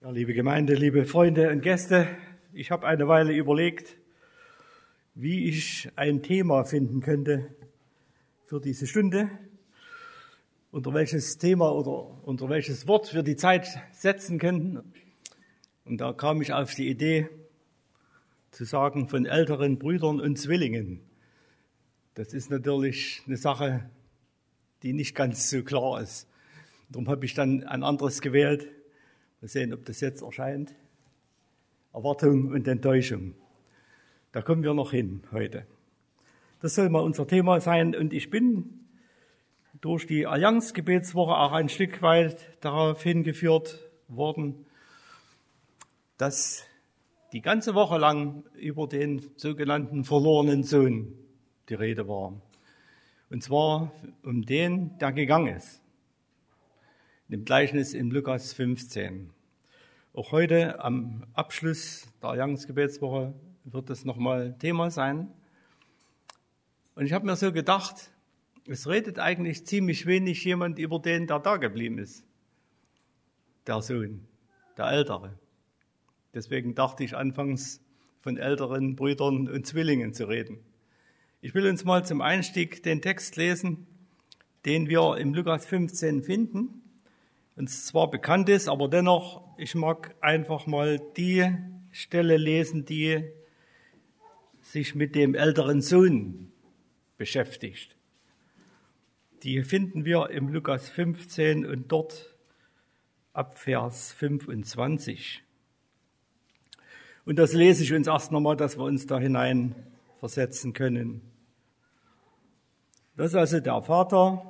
Ja, liebe Gemeinde, liebe Freunde und Gäste, ich habe eine Weile überlegt, wie ich ein Thema finden könnte für diese Stunde, unter welches Thema oder unter welches Wort wir die Zeit setzen könnten. Und da kam ich auf die Idee, zu sagen, von älteren Brüdern und Zwillingen. Das ist natürlich eine Sache, die nicht ganz so klar ist. Darum habe ich dann ein anderes gewählt. Mal sehen, ob das jetzt erscheint. Erwartung und Enttäuschung. Da kommen wir noch hin heute. Das soll mal unser Thema sein. Und ich bin durch die Allianz-Gebetswoche auch ein Stück weit darauf hingeführt worden, dass die ganze Woche lang über den sogenannten verlorenen Sohn die Rede war. Und zwar um den, der gegangen ist. Im Gleichnis in Lukas 15. Auch heute am Abschluss der Allianz-Gebetswoche wird das nochmal Thema sein. Und ich habe mir so gedacht, es redet eigentlich ziemlich wenig jemand über den, der da geblieben ist. Der Sohn, der Ältere. Deswegen dachte ich anfangs, von älteren Brüdern und Zwillingen zu reden. Ich will uns mal zum Einstieg den Text lesen, den wir im Lukas 15 finden. Uns zwar bekannt ist, aber dennoch, ich mag einfach mal die Stelle lesen, die sich mit dem älteren Sohn beschäftigt. Die finden wir im Lukas 15 und dort ab Vers 25. Und das lese ich uns erst nochmal, dass wir uns da hinein versetzen können. Das ist also der Vater.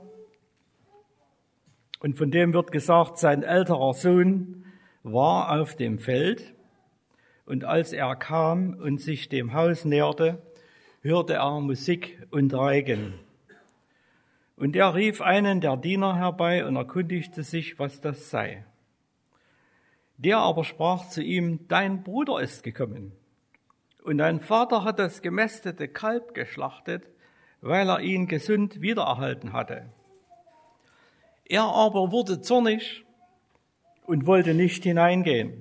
Und von dem wird gesagt, sein älterer Sohn war auf dem Feld. Und als er kam und sich dem Haus näherte, hörte er Musik und Reigen. Und er rief einen der Diener herbei und erkundigte sich, was das sei. Der aber sprach zu ihm, dein Bruder ist gekommen. Und dein Vater hat das gemästete Kalb geschlachtet, weil er ihn gesund wiedererhalten hatte. Er aber wurde zornig und wollte nicht hineingehen.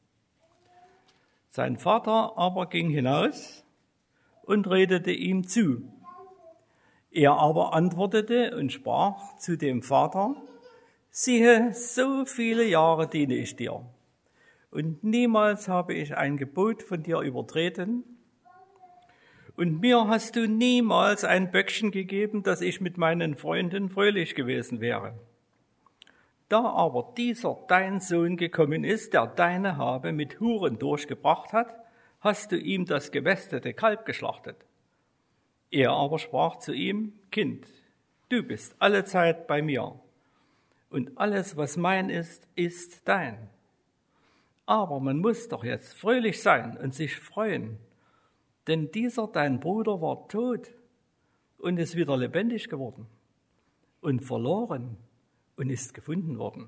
Sein Vater aber ging hinaus und redete ihm zu. Er aber antwortete und sprach zu dem Vater, siehe, so viele Jahre diene ich dir, und niemals habe ich ein Gebot von dir übertreten, und mir hast du niemals ein Böckchen gegeben, dass ich mit meinen Freunden fröhlich gewesen wäre. Da aber dieser dein Sohn gekommen ist, der deine Habe mit Huren durchgebracht hat, hast du ihm das gemästete Kalb geschlachtet. Er aber sprach zu ihm, Kind, du bist allezeit bei mir, und alles, was mein ist, ist dein. Aber man muss doch jetzt fröhlich sein und sich freuen, denn dieser dein Bruder war tot und ist wieder lebendig geworden und verloren und ist gefunden worden.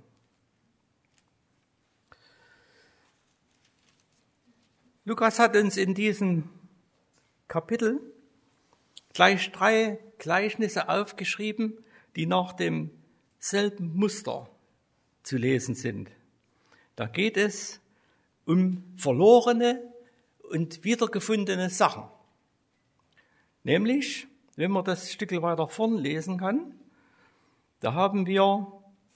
Lukas hat uns in diesem Kapitel gleich 3 Gleichnisse aufgeschrieben, die nach demselben Muster zu lesen sind. Da geht es um verlorene und wiedergefundene Sachen. Nämlich, wenn man das Stück weiter vorn lesen kann, da haben wir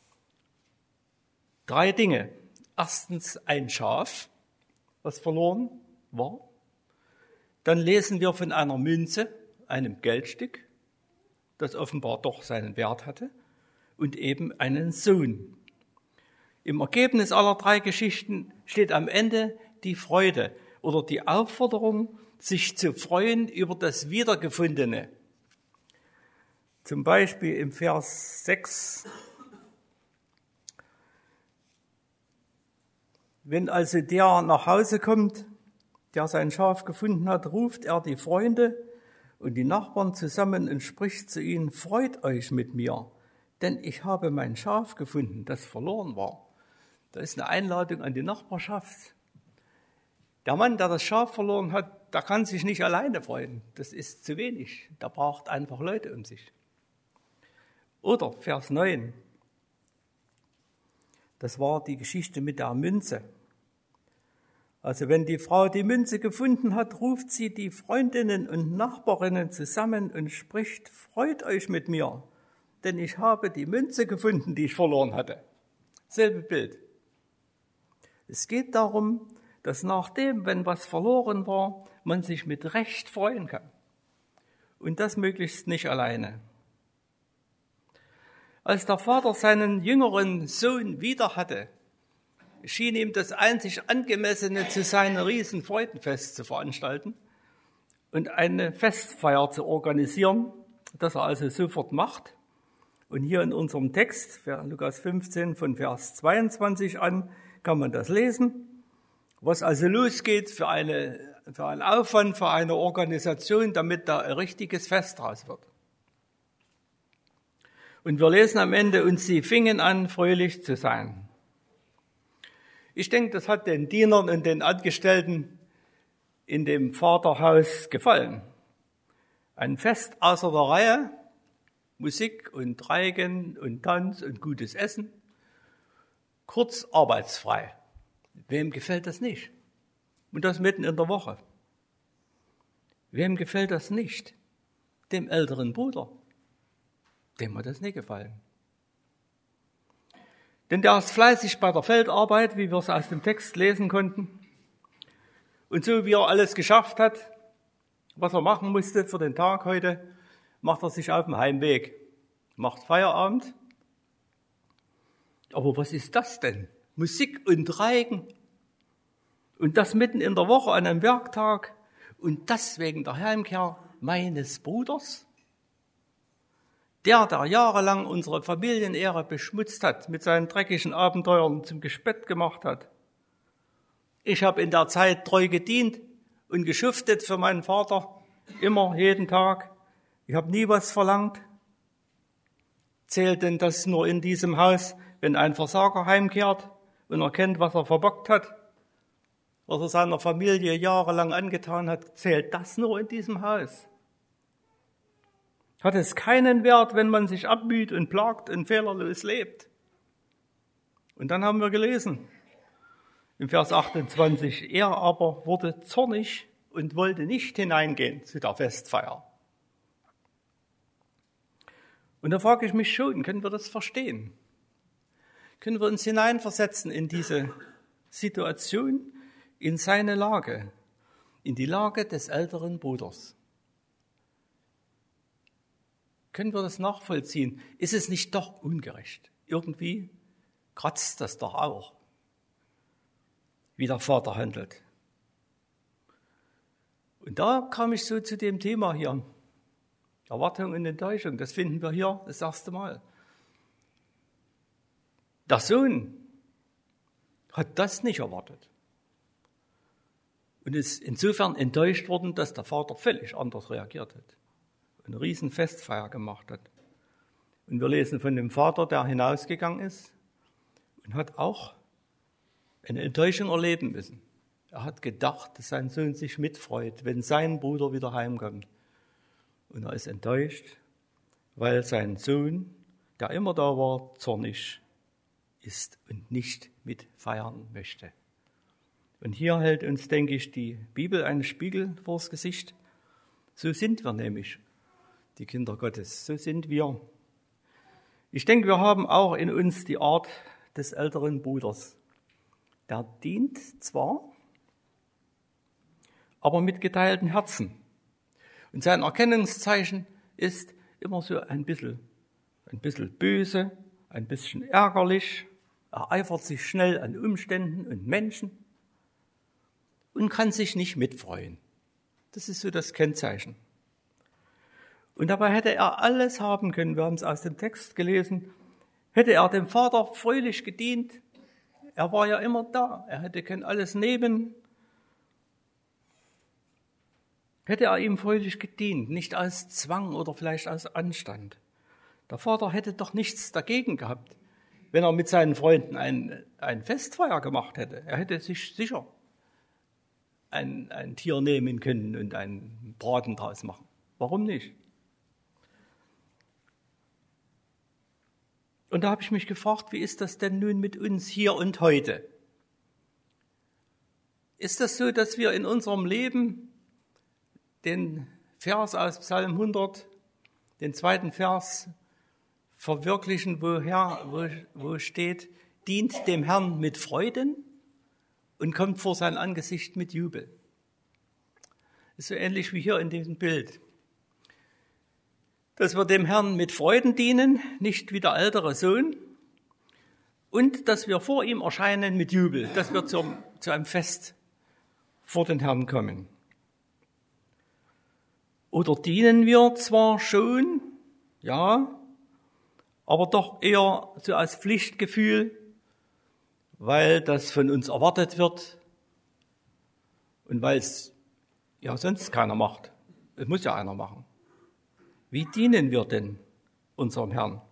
3 Dinge. Erstens ein Schaf, das verloren war. Dann lesen wir von einer Münze, einem Geldstück, das offenbar doch seinen Wert hatte, und eben einen Sohn. Im Ergebnis aller 3 Geschichten steht am Ende die Freude oder die Aufforderung, sich zu freuen über das Wiedergefundene. Zum Beispiel im Vers 6. Wenn also der nach Hause kommt, der sein Schaf gefunden hat, ruft er die Freunde und die Nachbarn zusammen und spricht zu ihnen, freut euch mit mir, denn ich habe mein Schaf gefunden, das verloren war. Da ist eine Einladung an die Nachbarschaft. Der Mann, der das Schaf verloren hat, der kann sich nicht alleine freuen. Das ist zu wenig. Der braucht einfach Leute um sich. Oder Vers 9. Das war die Geschichte mit der Münze. Also wenn die Frau die Münze gefunden hat, ruft sie die Freundinnen und Nachbarinnen zusammen und spricht: Freut euch mit mir, denn ich habe die Münze gefunden, die ich verloren hatte. Selbe Bild. Es geht darum, dass nachdem, wenn was verloren war, man sich mit Recht freuen kann. Und das möglichst nicht alleine. Als der Vater seinen jüngeren Sohn wieder hatte, schien ihm das einzig Angemessene zu sein, ein Riesenfreudenfest zu veranstalten und eine Festfeier zu organisieren, das er also sofort macht. Und hier in unserem Text, Lukas 15 von Vers 22 an, kann man das lesen, was also losgeht für einen Aufwand, für eine Organisation, damit da ein richtiges Fest draus wird. Und wir lesen am Ende: Und sie fingen an, fröhlich zu sein. Ich denke, das hat den Dienern und den Angestellten in dem Vaterhaus gefallen. Ein Fest außer der Reihe, Musik und Reigen und Tanz und gutes Essen, kurz arbeitsfrei. Wem gefällt das nicht? Und das mitten in der Woche. Wem gefällt das nicht? Dem älteren Bruder. Dem hat das nicht gefallen. Denn der ist fleißig bei der Feldarbeit, wie wir es aus dem Text lesen konnten. Und so wie er alles geschafft hat, was er machen musste für den Tag heute, macht er sich auf den Heimweg, macht Feierabend. Aber was ist das denn? Musik und Reigen. Und das mitten in der Woche an einem Werktag. Und das wegen der Heimkehr meines Bruders? Der jahrelang unsere Familienehre beschmutzt hat, mit seinen dreckigen Abenteuern zum Gespött gemacht hat. Ich habe in der Zeit treu gedient und geschuftet für meinen Vater, immer, jeden Tag. Ich habe nie was verlangt. Zählt denn das nur in diesem Haus, wenn ein Versager heimkehrt und erkennt, was er verbockt hat, was er seiner Familie jahrelang angetan hat? Zählt das nur in diesem Haus? Hat es keinen Wert, wenn man sich abmüht und plagt und fehlerlos lebt? Und dann haben wir gelesen, im Vers 28, er aber wurde zornig und wollte nicht hineingehen zu der Festfeier. Und da frage ich mich schon, können wir das verstehen? Können wir uns hineinversetzen in diese Situation, in seine Lage, in die Lage des älteren Bruders? Können wir das nachvollziehen? Ist es nicht doch ungerecht? Irgendwie kratzt das doch auch, wie der Vater handelt. Und da kam ich so zu dem Thema hier. Erwartung und Enttäuschung, das finden wir hier das erste Mal. Der Sohn hat das nicht erwartet und ist insofern enttäuscht worden, dass der Vater völlig anders reagiert hat. Eine riesen Festfeier gemacht hat. Und wir lesen von dem Vater, der hinausgegangen ist und hat auch eine Enttäuschung erleben müssen. Er hat gedacht, dass sein Sohn sich mitfreut, wenn sein Bruder wieder heimkommt. Und er ist enttäuscht, weil sein Sohn, der immer da war, zornig ist und nicht mitfeiern möchte. Und hier hält uns, denke ich, die Bibel einen Spiegel vors Gesicht. So sind wir nämlich, die Kinder Gottes, so sind wir. Ich denke, wir haben auch in uns die Art des älteren Bruders. Der dient zwar, aber mit geteilten Herzen. Und sein Erkennungszeichen ist immer so ein bisschen böse, ein bisschen ärgerlich. Er eifert sich schnell an Umständen und Menschen und kann sich nicht mitfreuen. Das ist so das Kennzeichen. Und dabei hätte er alles haben können, wir haben es aus dem Text gelesen, hätte er dem Vater fröhlich gedient. Er war ja immer da, er hätte können alles nehmen. Hätte er ihm fröhlich gedient, nicht aus Zwang oder vielleicht aus Anstand. Der Vater hätte doch nichts dagegen gehabt, wenn er mit seinen Freunden ein Festfeier gemacht hätte. Er hätte sich sicher ein Tier nehmen können und einen Braten draus machen. Warum nicht? Und da habe ich mich gefragt, wie ist das denn nun mit uns hier und heute? ist das so, dass wir in unserem Leben den Vers aus Psalm 100, den zweiten Vers, verwirklichen, wo steht, dient dem Herrn mit Freuden und kommt vor sein Angesicht mit Jubel. Das ist so ähnlich wie hier in diesem Bild. Dass wir dem Herrn mit Freuden dienen, nicht wie der ältere Sohn, und dass wir vor ihm erscheinen mit Jubel, dass wir zu einem Fest vor den Herrn kommen. Oder dienen wir zwar schon, ja, aber doch eher so als Pflichtgefühl, weil das von uns erwartet wird und weil es ja sonst keiner macht. Es muss ja einer machen. Wie dienen wir denn unserem Herrn?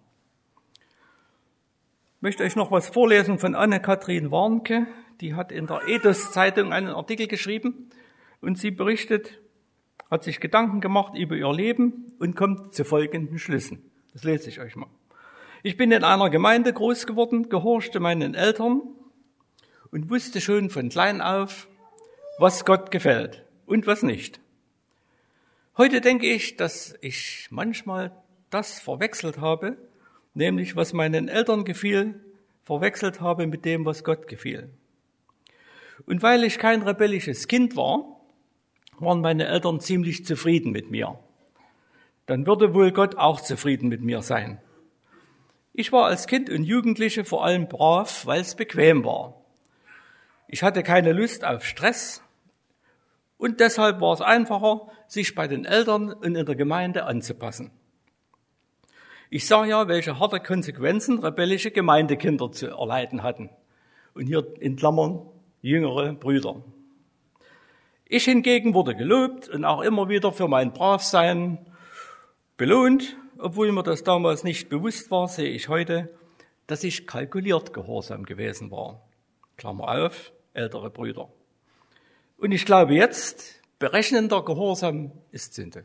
Ich möchte euch noch was vorlesen von Anne-Kathrin Warnke. Die hat in der Ethos-Zeitung einen Artikel geschrieben und sie berichtet, hat sich Gedanken gemacht über ihr Leben und kommt zu folgenden Schlüssen. Das lese ich euch mal. Ich bin in einer Gemeinde groß geworden, gehorchte meinen Eltern und wusste schon von klein auf, was Gott gefällt und was nicht. Heute denke ich, dass ich manchmal das verwechselt habe, nämlich was meinen Eltern gefiel, verwechselt habe mit dem, was Gott gefiel. Und weil ich kein rebellisches Kind war, waren meine Eltern ziemlich zufrieden mit mir. Dann würde wohl Gott auch zufrieden mit mir sein. Ich war als Kind und Jugendliche vor allem brav, weil es bequem war. Ich hatte keine Lust auf Stress und deshalb war es einfacher, sich bei den Eltern und in der Gemeinde anzupassen. Ich sah ja, welche harte Konsequenzen rebellische Gemeindekinder zu erleiden hatten. Und hier in Klammern jüngere Brüder. Ich hingegen wurde gelobt und auch immer wieder für mein Bravsein belohnt. Obwohl mir das damals nicht bewusst war, sehe ich heute, dass ich kalkuliert gehorsam gewesen war. Klammer auf, ältere Brüder. Und ich glaube jetzt, berechnender Gehorsam ist Sünde.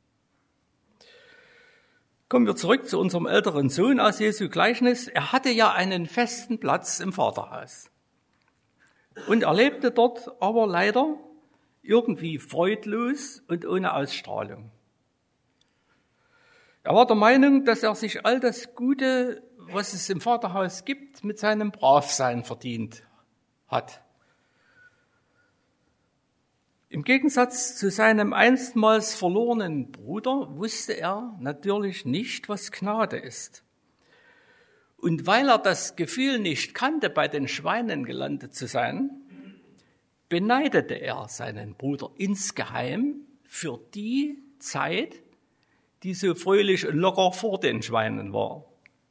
Kommen wir zurück zu unserem älteren Sohn aus Jesu Gleichnis. Er hatte ja einen festen Platz im Vaterhaus. Und er lebte dort aber leider irgendwie freudlos und ohne Ausstrahlung. Er war der Meinung, dass er sich all das Gute, was es im Vaterhaus gibt, mit seinem Bravsein verdient hat. Im Gegensatz zu seinem einstmals verlorenen Bruder wusste er natürlich nicht, was Gnade ist. Und weil er das Gefühl nicht kannte, bei den Schweinen gelandet zu sein, beneidete er seinen Bruder insgeheim für die Zeit, die so fröhlich und locker vor den Schweinen war.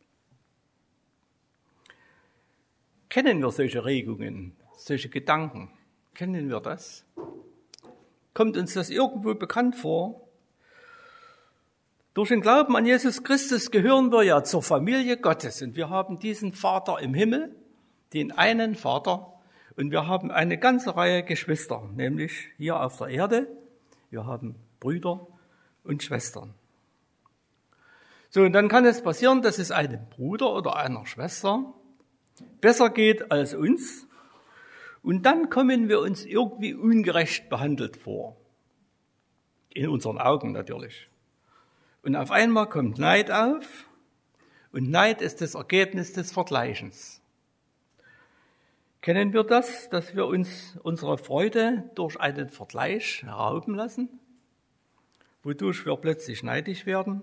Kennen wir solche Regungen, solche Gedanken? Kennen wir das? Kommt uns das irgendwo bekannt vor? Durch den Glauben an Jesus Christus gehören wir ja zur Familie Gottes und wir haben diesen Vater im Himmel, den einen Vater, und wir haben eine ganze Reihe Geschwister, nämlich hier auf der Erde. Wir haben Brüder und Schwestern. So, und dann kann es passieren, dass es einem Bruder oder einer Schwester besser geht als uns. Und dann kommen wir uns irgendwie ungerecht behandelt vor. In unseren Augen natürlich. Und auf einmal kommt Neid auf. Und Neid ist das Ergebnis des Vergleichens. Kennen wir das, dass wir uns unsere Freude durch einen Vergleich rauben lassen? Wodurch wir plötzlich neidisch werden?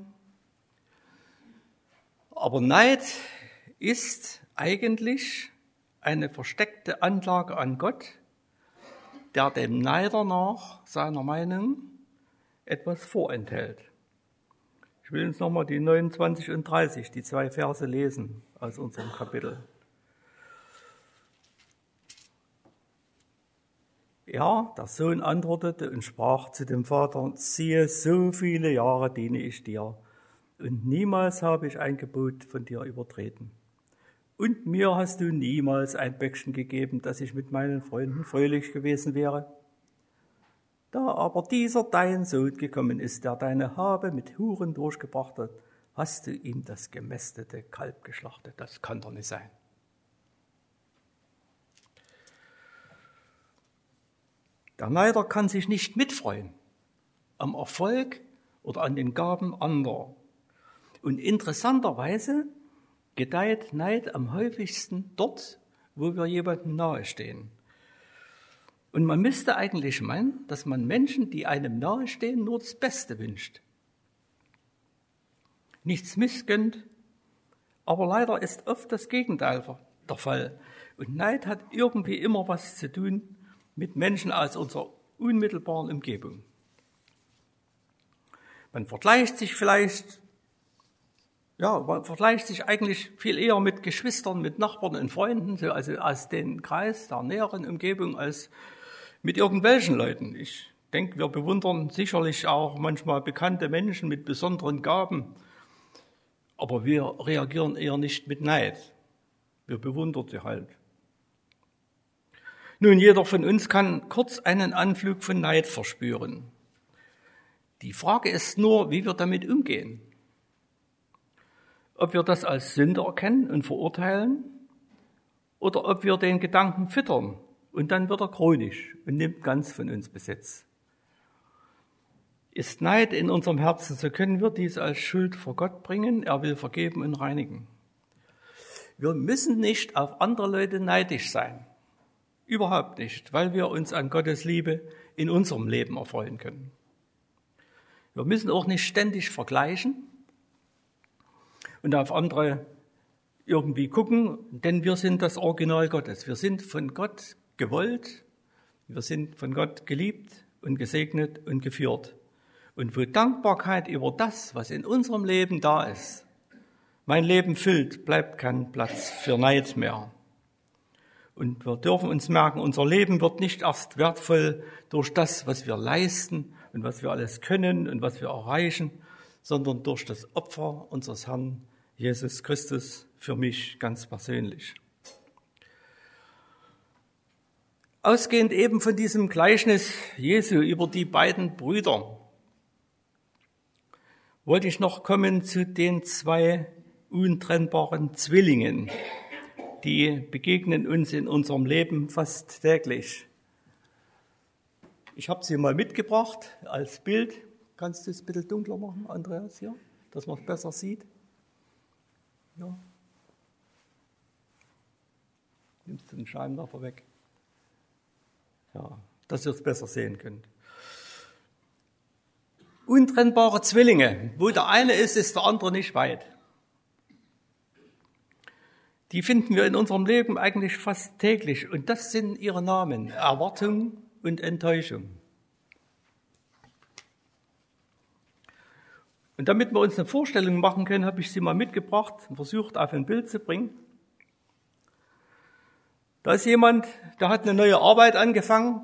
Aber Neid ist eigentlich eine versteckte Anklage an Gott, der dem Neider nach seiner Meinung etwas vorenthält. Ich will uns nochmal die 29 und 30, die 2 Verse lesen aus unserem Kapitel. Ja, der Sohn antwortete und sprach zu dem Vater: Siehe, so viele Jahre diene ich dir, und niemals habe ich ein Gebot von dir übertreten. Und mir hast du niemals ein Böckchen gegeben, dass ich mit meinen Freunden fröhlich gewesen wäre. Da aber dieser dein Sohn gekommen ist, der deine Habe mit Huren durchgebracht hat, hast du ihm das gemästete Kalb geschlachtet. Das kann doch nicht sein. Der Neider kann sich nicht mitfreuen am Erfolg oder an den Gaben anderer. Und interessanterweise gedeiht Neid am häufigsten dort, wo wir jemandem nahestehen. Und man müsste eigentlich meinen, dass man Menschen, die einem nahestehen, nur das Beste wünscht. Nichts missgönnt, aber leider ist oft das Gegenteil der Fall. Und Neid hat irgendwie immer was zu tun mit Menschen aus unserer unmittelbaren Umgebung. Man vergleicht sich eigentlich viel eher mit Geschwistern, mit Nachbarn und Freunden, also aus dem Kreis der näheren Umgebung, als mit irgendwelchen Leuten. Ich denke, wir bewundern sicherlich auch manchmal bekannte Menschen mit besonderen Gaben, aber wir reagieren eher nicht mit Neid. Wir bewundern sie halt. Nun, jeder von uns kann kurz einen Anflug von Neid verspüren. Die Frage ist nur, wie wir damit umgehen. Ob wir das als Sünde erkennen und verurteilen oder ob wir den Gedanken füttern und dann wird er chronisch und nimmt ganz von uns Besitz. Ist Neid in unserem Herzen, so können wir dies als Schuld vor Gott bringen. Er will vergeben und reinigen. Wir müssen nicht auf andere Leute neidisch sein. Überhaupt nicht, weil wir uns an Gottes Liebe in unserem Leben erfreuen können. Wir müssen auch nicht ständig vergleichen und auf andere irgendwie gucken, denn wir sind das Original Gottes. Wir sind von Gott gewollt, wir sind von Gott geliebt und gesegnet und geführt. Und wo Dankbarkeit über das, was in unserem Leben da ist, mein Leben füllt, bleibt kein Platz für Neid mehr. Und wir dürfen uns merken, unser Leben wird nicht erst wertvoll durch das, was wir leisten und was wir alles können und was wir erreichen, sondern durch das Opfer unseres Herrn Jesus Christus für mich ganz persönlich. Ausgehend eben von diesem Gleichnis Jesu über die beiden Brüder, wollte ich noch kommen zu den zwei untrennbaren Zwillingen. Die begegnen uns in unserem Leben fast täglich. Ich habe sie mal mitgebracht als Bild. Kannst du es bitte dunkler machen, Andreas, hier, dass man es besser sieht? Ja. Nimmst du den Scheinwerfer weg? Ja, dass ihr es besser sehen könnt. Untrennbare Zwillinge. Wo der eine ist, ist der andere nicht weit. Die finden wir in unserem Leben eigentlich fast täglich. Und das sind ihre Namen: Erwartung und Enttäuschung. Und damit wir uns eine Vorstellung machen können, habe ich sie mal mitgebracht und versucht, auf ein Bild zu bringen. Da ist jemand, der hat eine neue Arbeit angefangen.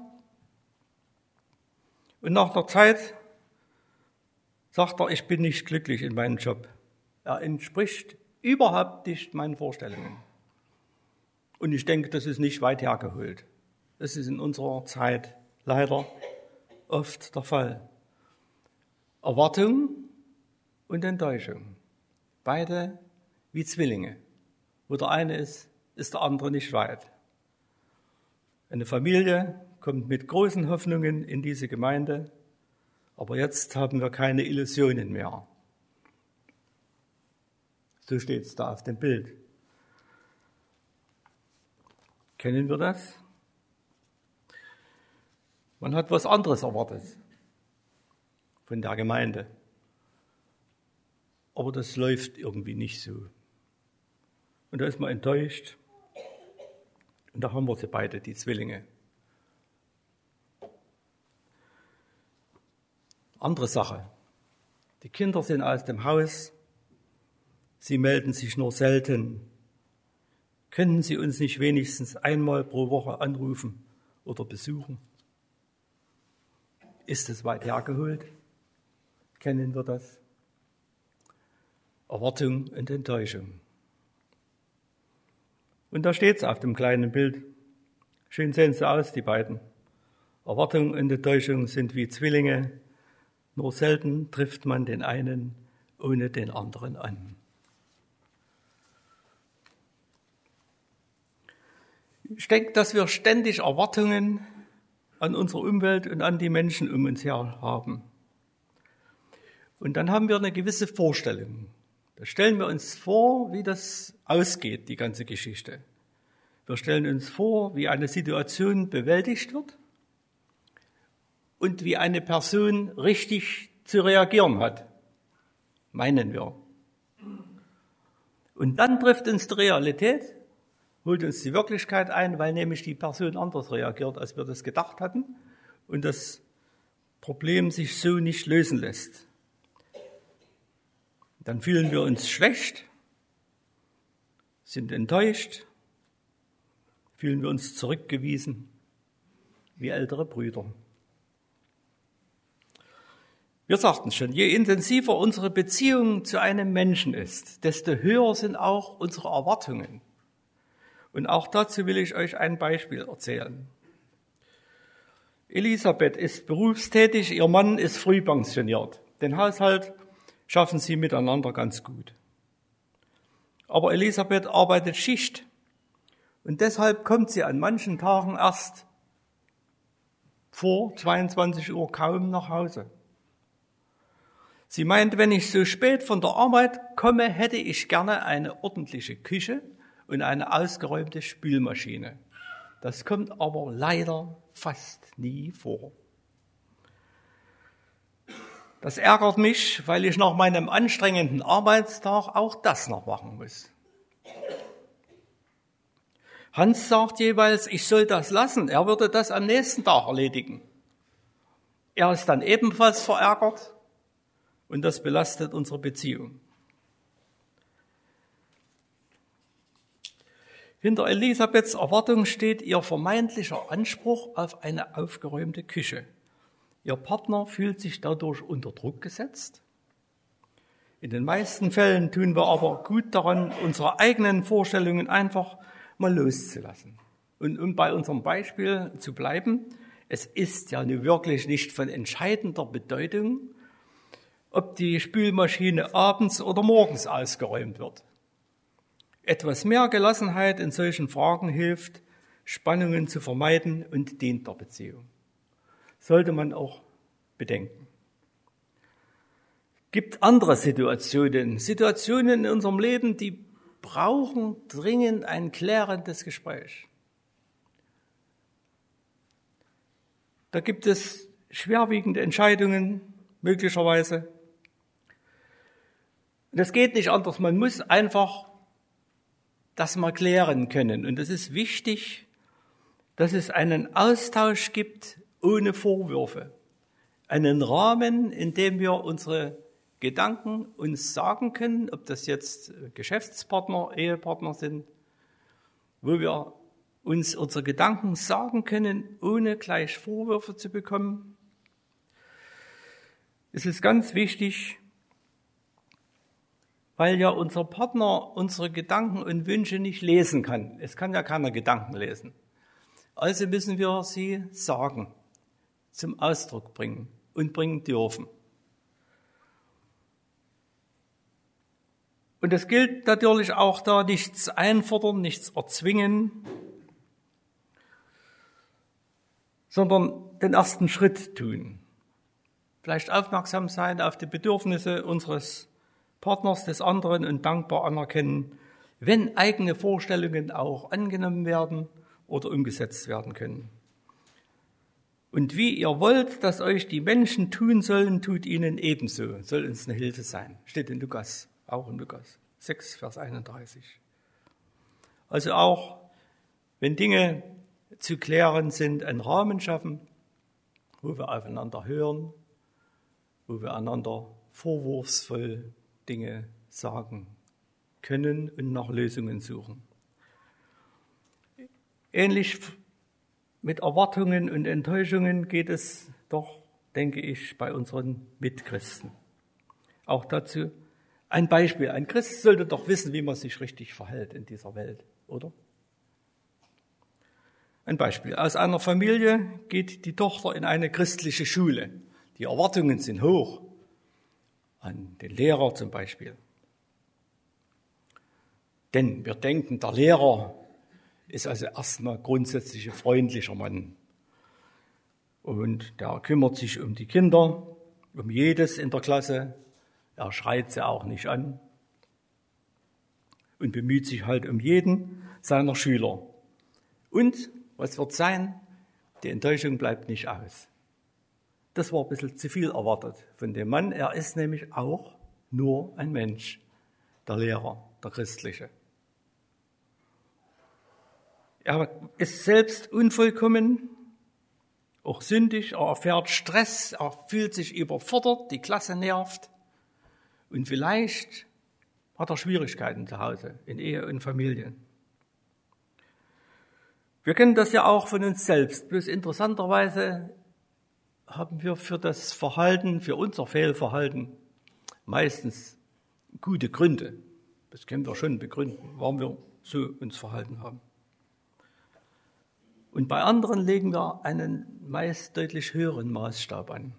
Und nach einer Zeit sagt er, ich bin nicht glücklich in meinem Job. Er entspricht überhaupt nicht meinen Vorstellungen. Und ich denke, das ist nicht weit hergeholt. Das ist in unserer Zeit leider oft der Fall. Erwartung und Enttäuschung. Beide wie Zwillinge. Wo der eine ist, ist der andere nicht weit. Eine Familie kommt mit großen Hoffnungen in diese Gemeinde, aber jetzt haben wir keine Illusionen mehr. So steht es da auf dem Bild. Kennen wir das? Man hat was anderes erwartet von der Gemeinde. Aber das läuft irgendwie nicht so. Und da ist man enttäuscht. Und da haben wir sie beide, die Zwillinge. Andere Sache. Die Kinder sind aus dem Haus. Sie melden sich nur selten. Können Sie uns nicht wenigstens einmal pro Woche anrufen oder besuchen? Ist es weit hergeholt? Kennen wir das? Erwartung und Enttäuschung. Und da steht es auf dem kleinen Bild. Schön sehen sie aus, die beiden. Erwartung und Enttäuschung sind wie Zwillinge. Nur selten trifft man den einen ohne den anderen an. Ich denke, dass wir ständig Erwartungen an unsere Umwelt und an die Menschen um uns her haben. Und dann haben wir eine gewisse Vorstellung. Da stellen wir uns vor, wie das ausgeht, die ganze Geschichte. Wir stellen uns vor, wie eine Situation bewältigt wird und wie eine Person richtig zu reagieren hat, meinen wir. Und dann trifft uns die Realität, holt uns die Wirklichkeit ein, weil nämlich die Person anders reagiert, als wir das gedacht hatten und das Problem sich so nicht lösen lässt. Dann fühlen wir uns schlecht, sind enttäuscht, fühlen wir uns zurückgewiesen wie ältere Brüder. Wir sagten schon, je intensiver unsere Beziehung zu einem Menschen ist, desto höher sind auch unsere Erwartungen. Und auch dazu will ich euch ein Beispiel erzählen. Elisabeth ist berufstätig, ihr Mann ist früh pensioniert. Den Haushalt schaffen sie miteinander ganz gut. Aber Elisabeth arbeitet Schicht und deshalb kommt sie an manchen Tagen erst vor 22 Uhr kaum nach Hause. Sie meint, wenn ich so spät von der Arbeit komme, hätte ich gerne eine ordentliche Küche und eine ausgeräumte Spülmaschine. Das kommt aber leider fast nie vor. Das ärgert mich, weil ich nach meinem anstrengenden Arbeitstag auch das noch machen muss. Hans sagt jeweils, ich soll das lassen. Er würde das am nächsten Tag erledigen. Er ist dann ebenfalls verärgert. Und das belastet unsere Beziehung. Hinter Elisabeths Erwartung steht ihr vermeintlicher Anspruch auf eine aufgeräumte Küche. Ihr Partner fühlt sich dadurch unter Druck gesetzt. In den meisten Fällen tun wir aber gut daran, unsere eigenen Vorstellungen einfach mal loszulassen. Und um bei unserem Beispiel zu bleiben, es ist ja nun wirklich nicht von entscheidender Bedeutung, ob die Spülmaschine abends oder morgens ausgeräumt wird. Etwas mehr Gelassenheit in solchen Fragen hilft, Spannungen zu vermeiden und dient der Beziehung. Sollte man auch bedenken. Gibt andere Situationen in unserem Leben, die brauchen dringend ein klärendes Gespräch. Da gibt es schwerwiegende Entscheidungen, möglicherweise. Das geht nicht anders. Man muss einfach das mal klären können. Und es ist wichtig, dass es einen Austausch gibt ohne Vorwürfe. Einen Rahmen, in dem wir unsere Gedanken uns sagen können, ob das jetzt Geschäftspartner, Ehepartner sind, wo wir uns unsere Gedanken sagen können, ohne gleich Vorwürfe zu bekommen. Es ist ganz wichtig, weil ja unser Partner unsere Gedanken und Wünsche nicht lesen kann. Es kann ja keiner Gedanken lesen. Also müssen wir sie sagen, zum Ausdruck bringen und bringen dürfen. Und es gilt natürlich auch da, nichts einfordern, nichts erzwingen, sondern den ersten Schritt tun. Vielleicht aufmerksam sein auf die Bedürfnisse unseres Partners, des anderen und dankbar anerkennen, wenn eigene Vorstellungen auch angenommen werden oder umgesetzt werden können. Und wie ihr wollt, dass euch die Menschen tun sollen, tut ihnen ebenso. Soll uns eine Hilfe sein. Steht in Lukas, auch in Lukas 6, Vers 31. Also auch, wenn Dinge zu klären sind, einen Rahmen schaffen, wo wir aufeinander hören, wo wir einander vorwurfsvoll Dinge sagen können und nach Lösungen suchen. Ähnlich mit Erwartungen und Enttäuschungen geht es doch, denke ich, bei unseren Mitchristen. Auch dazu ein Beispiel. Ein Christ sollte doch wissen, wie man sich richtig verhält in dieser Welt, oder? Ein Beispiel. Aus einer Familie geht die Tochter in eine christliche Schule. Die Erwartungen sind hoch. An den Lehrer zum Beispiel. Denn wir denken, der Lehrer ist also erstmal grundsätzlich ein freundlicher Mann. Und der kümmert sich um die Kinder, um jedes in der Klasse. Er schreit sie auch nicht an und bemüht sich halt um jeden seiner Schüler. Und was wird sein? Die Enttäuschung bleibt nicht aus. Das war ein bisschen zu viel erwartet von dem Mann. Er ist nämlich auch nur ein Mensch, der Lehrer, der Christliche. Er ist selbst unvollkommen, auch sündig, er erfährt Stress, er fühlt sich überfordert, die Klasse nervt und vielleicht hat er Schwierigkeiten zu Hause, in Ehe und Familie. Wir kennen das ja auch von uns selbst, bloß interessanterweise haben wir für das Verhalten, für unser Fehlverhalten meistens gute Gründe. Das können wir schon begründen, warum wir so uns verhalten haben. Und bei anderen legen wir einen meist deutlich höheren Maßstab an.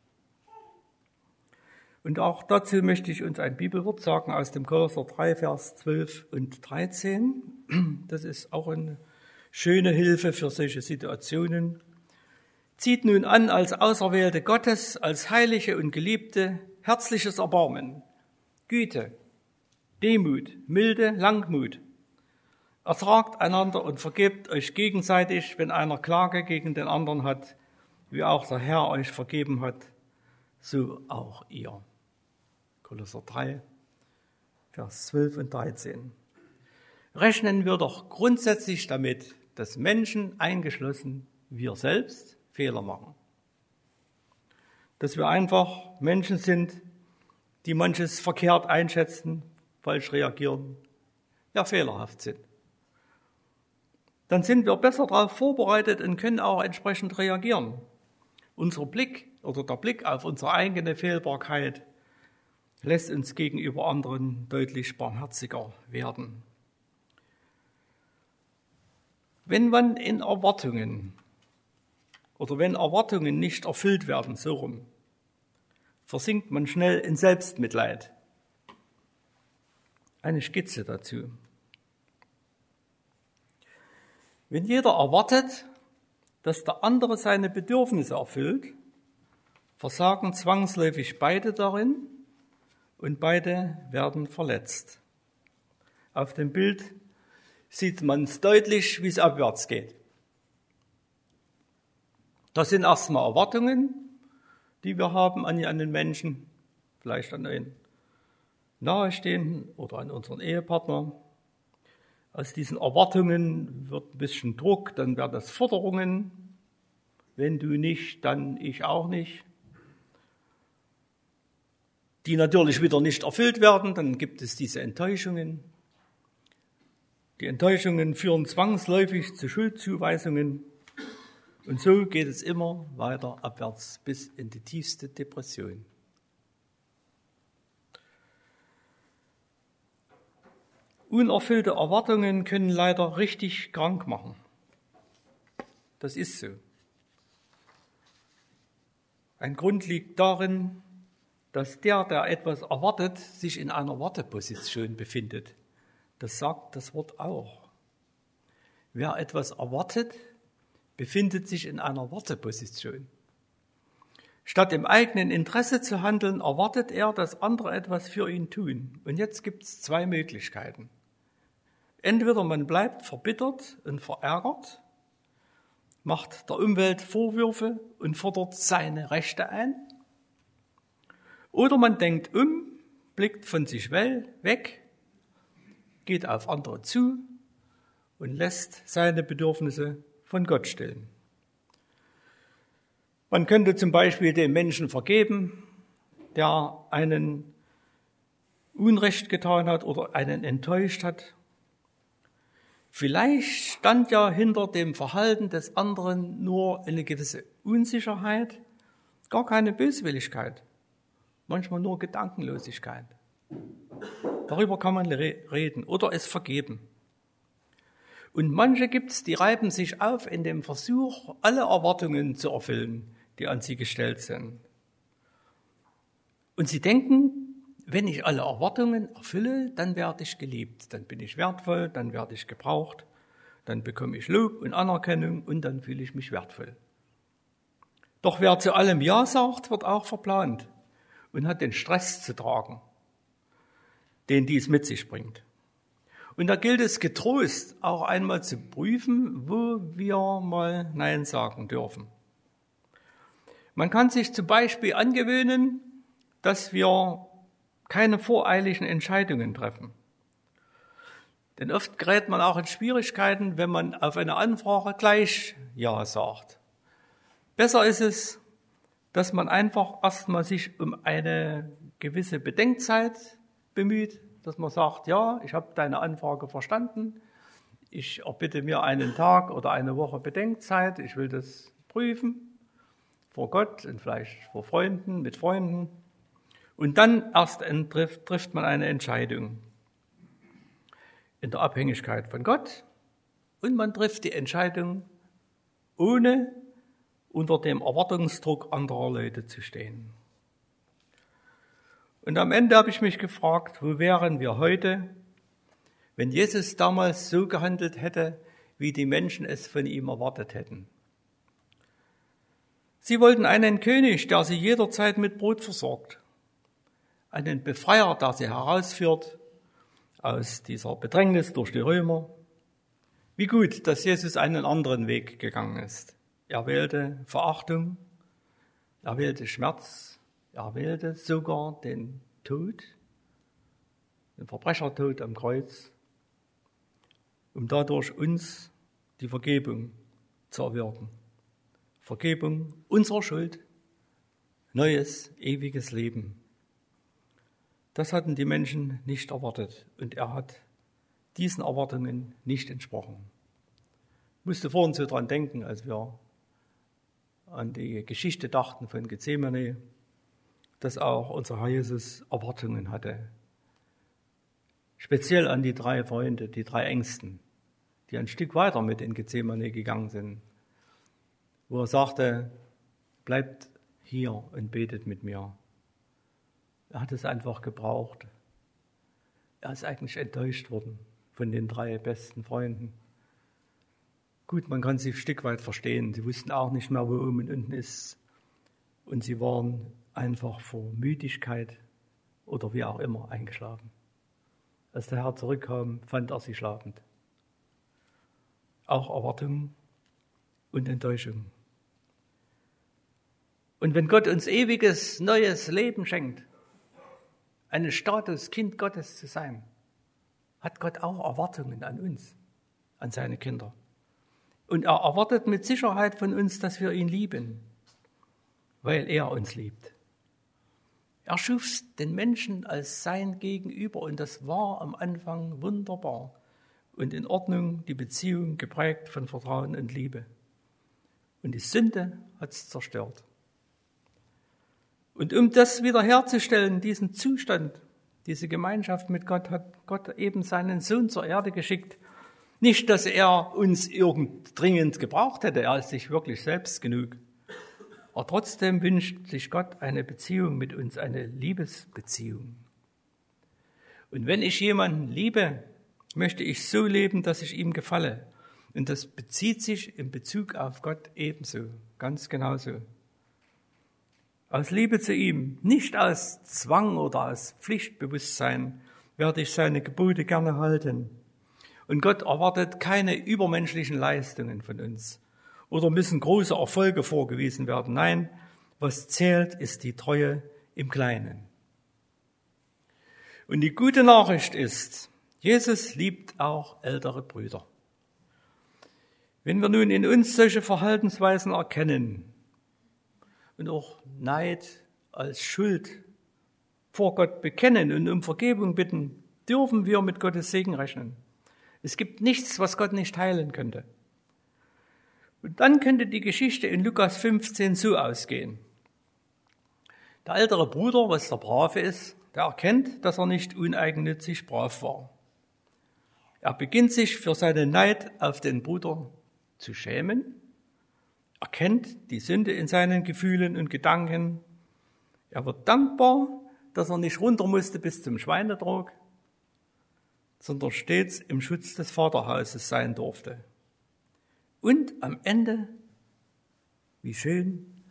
Und auch dazu möchte ich uns ein Bibelwort sagen aus dem Kolosser 3, Vers 12 und 13. Das ist auch eine schöne Hilfe für solche Situationen. Zieht nun an als Auserwählte Gottes, als Heilige und Geliebte, herzliches Erbarmen, Güte, Demut, Milde, Langmut. Ertragt einander und vergebt euch gegenseitig, wenn einer Klage gegen den anderen hat, wie auch der Herr euch vergeben hat, so auch ihr. Kolosser 3, Vers 12 und 13. Rechnen wir doch grundsätzlich damit, dass Menschen, eingeschlossen wir selbst, Fehler machen. Dass wir einfach Menschen sind, die manches verkehrt einschätzen, falsch reagieren, ja fehlerhaft sind. Dann sind wir besser darauf vorbereitet und können auch entsprechend reagieren. Unser Blick oder der Blick auf unsere eigene Fehlbarkeit lässt uns gegenüber anderen deutlich barmherziger werden. Wenn man in Erwartungen oder wenn Erwartungen nicht erfüllt werden, so rum, versinkt man schnell in Selbstmitleid. Eine Skizze dazu. Wenn jeder erwartet, dass der andere seine Bedürfnisse erfüllt, versagen zwangsläufig beide darin und beide werden verletzt. Auf dem Bild sieht man es deutlich, wie es abwärts geht. Das sind erstmal Erwartungen, die wir haben an den Menschen, vielleicht an einen Nahestehenden oder an unseren Ehepartner. Aus diesen Erwartungen wird ein bisschen Druck, dann werden das Forderungen. Wenn du nicht, dann ich auch nicht. Die natürlich wieder nicht erfüllt werden, dann gibt es diese Enttäuschungen. Die Enttäuschungen führen zwangsläufig zu Schuldzuweisungen. Und so geht es immer weiter abwärts bis in die tiefste Depression. Unerfüllte Erwartungen können leider richtig krank machen. Das ist so. Ein Grund liegt darin, dass der etwas erwartet, sich in einer Warteposition befindet. Das sagt das Wort auch. Wer etwas erwartet, befindet sich in einer Warteposition. Statt im eigenen Interesse zu handeln, erwartet er, dass andere etwas für ihn tun. Und jetzt gibt es zwei Möglichkeiten. Entweder man bleibt verbittert und verärgert, macht der Umwelt Vorwürfe und fordert seine Rechte ein. Oder man denkt blickt von sich weg, geht auf andere zu und lässt seine Bedürfnisse von Gott stillen. Man könnte zum Beispiel dem Menschen vergeben, der einen Unrecht getan hat oder einen enttäuscht hat. Vielleicht stand ja hinter dem Verhalten des anderen nur eine gewisse Unsicherheit, gar keine Böswilligkeit, manchmal nur Gedankenlosigkeit. Darüber kann man reden oder es vergeben. Und manche gibt's, die reiben sich auf in dem Versuch, alle Erwartungen zu erfüllen, die an sie gestellt sind. Und sie denken, wenn ich alle Erwartungen erfülle, dann werde ich geliebt, dann bin ich wertvoll, dann werde ich gebraucht, dann bekomme ich Lob und Anerkennung und dann fühle ich mich wertvoll. Doch wer zu allem Ja sagt, wird auch verplant und hat den Stress zu tragen, den dies mit sich bringt. Und da gilt es getrost auch einmal zu prüfen, wo wir mal Nein sagen dürfen. Man kann sich zum Beispiel angewöhnen, dass wir keine voreiligen Entscheidungen treffen. Denn oft gerät man auch in Schwierigkeiten, wenn man auf eine Anfrage gleich Ja sagt. Besser ist es, dass man einfach erstmal sich um eine gewisse Bedenkzeit bemüht, dass man sagt, ja, ich habe deine Anfrage verstanden, ich erbitte mir einen Tag oder eine Woche Bedenkzeit, ich will das prüfen, vor Gott und vielleicht vor Freunden, mit Freunden. Und dann erst trifft man eine Entscheidung in der Abhängigkeit von Gott und man trifft die Entscheidung, ohne unter dem Erwartungsdruck anderer Leute zu stehen. Und am Ende habe ich mich gefragt, wo wären wir heute, wenn Jesus damals so gehandelt hätte, wie die Menschen es von ihm erwartet hätten. Sie wollten einen König, der sie jederzeit mit Brot versorgt, einen Befreier, der sie herausführt aus dieser Bedrängnis durch die Römer. Wie gut, dass Jesus einen anderen Weg gegangen ist. Er wählte Verachtung, er wählte Schmerz, er wählte sogar den Tod, den Verbrechertod am Kreuz, um dadurch uns die Vergebung zu erwirken. Vergebung unserer Schuld, neues, ewiges Leben. Das hatten die Menschen nicht erwartet und er hat diesen Erwartungen nicht entsprochen. Ich musste vorhin so dran denken, als wir an die Geschichte dachten von Gethsemane, dass auch unser Herr Jesus Erwartungen hatte. Speziell an die 3 Freunde, die 3 Ängsten, die ein Stück weiter mit in Gethsemane gegangen sind, wo er sagte, bleibt hier und betet mit mir. Er hat es einfach gebraucht. Er ist eigentlich enttäuscht worden von den 3 besten Freunden. Gut, man kann sie ein Stück weit verstehen. Sie wussten auch nicht mehr, wo oben und unten ist. Und sie waren einfach vor Müdigkeit oder wie auch immer eingeschlafen. Als der Herr zurückkam, fand er sie schlafend. Auch Erwartung und Enttäuschung. Und wenn Gott uns ewiges, neues Leben schenkt, einen Status, Kind Gottes zu sein, hat Gott auch Erwartungen an uns, an seine Kinder. Und er erwartet mit Sicherheit von uns, dass wir ihn lieben, weil er uns liebt. Er schuf den Menschen als sein Gegenüber und das war am Anfang wunderbar und in Ordnung, die Beziehung geprägt von Vertrauen und Liebe. Und die Sünde hat es zerstört. Und um das wiederherzustellen, diesen Zustand, diese Gemeinschaft mit Gott, hat Gott eben seinen Sohn zur Erde geschickt. Nicht, dass er uns irgend dringend gebraucht hätte, er ist sich wirklich selbst genug. Aber trotzdem wünscht sich Gott eine Beziehung mit uns, eine Liebesbeziehung. Und wenn ich jemanden liebe, möchte ich so leben, dass ich ihm gefalle. Und das bezieht sich in Bezug auf Gott ebenso, ganz genauso. Aus Liebe zu ihm, nicht aus Zwang oder aus Pflichtbewusstsein, werde ich seine Gebote gerne halten. Und Gott erwartet keine übermenschlichen Leistungen von uns oder müssen große Erfolge vorgewiesen werden. Nein, was zählt, ist die Treue im Kleinen. Und die gute Nachricht ist, Jesus liebt auch ältere Brüder. Wenn wir nun in uns solche Verhaltensweisen erkennen und auch Neid als Schuld vor Gott bekennen und um Vergebung bitten, dürfen wir mit Gottes Segen rechnen. Es gibt nichts, was Gott nicht heilen könnte. Und dann könnte die Geschichte in Lukas 15 so ausgehen. Der ältere Bruder, was der Brave ist, der erkennt, dass er nicht uneigennützig brav war. Er beginnt sich für seinen Neid auf den Bruder zu schämen, erkennt die Sünde in seinen Gefühlen und Gedanken. Er wird dankbar, dass er nicht runter musste bis zum Schweinetrog, sondern stets im Schutz des Vaterhauses sein durfte. Und am Ende, wie schön,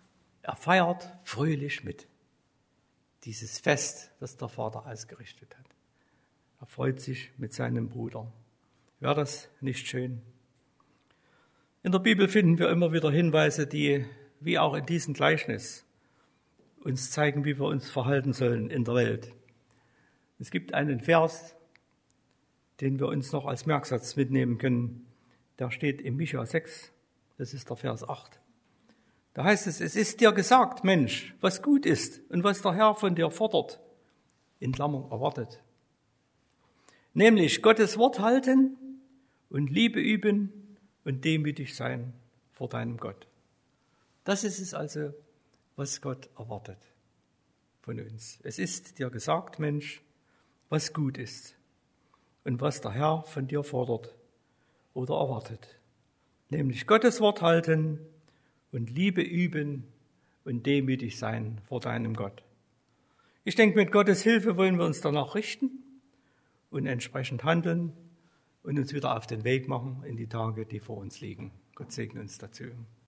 Er feiert fröhlich mit. Dieses Fest, das der Vater ausgerichtet hat. Er freut sich mit seinem Bruder. Wäre das nicht schön? In der Bibel finden wir immer wieder Hinweise, die, wie auch in diesem Gleichnis, uns zeigen, wie wir uns verhalten sollen in der Welt. Es gibt einen Vers, den wir uns noch als Merksatz mitnehmen können. Der steht in Micha 6, das ist der Vers 8. Da heißt es, es ist dir gesagt, Mensch, was gut ist und was der Herr von dir fordert, in Klammern erwartet. Nämlich Gottes Wort halten und Liebe üben und demütig sein vor deinem Gott. Das ist es also, was Gott erwartet von uns. Es ist dir gesagt, Mensch, was gut ist und was der Herr von dir fordert oder erwartet. Nämlich Gottes Wort halten und Liebe üben und demütig sein vor deinem Gott. Ich denke, mit Gottes Hilfe wollen wir uns danach richten und entsprechend handeln und uns wieder auf den Weg machen in die Tage, die vor uns liegen. Gott segne uns dazu.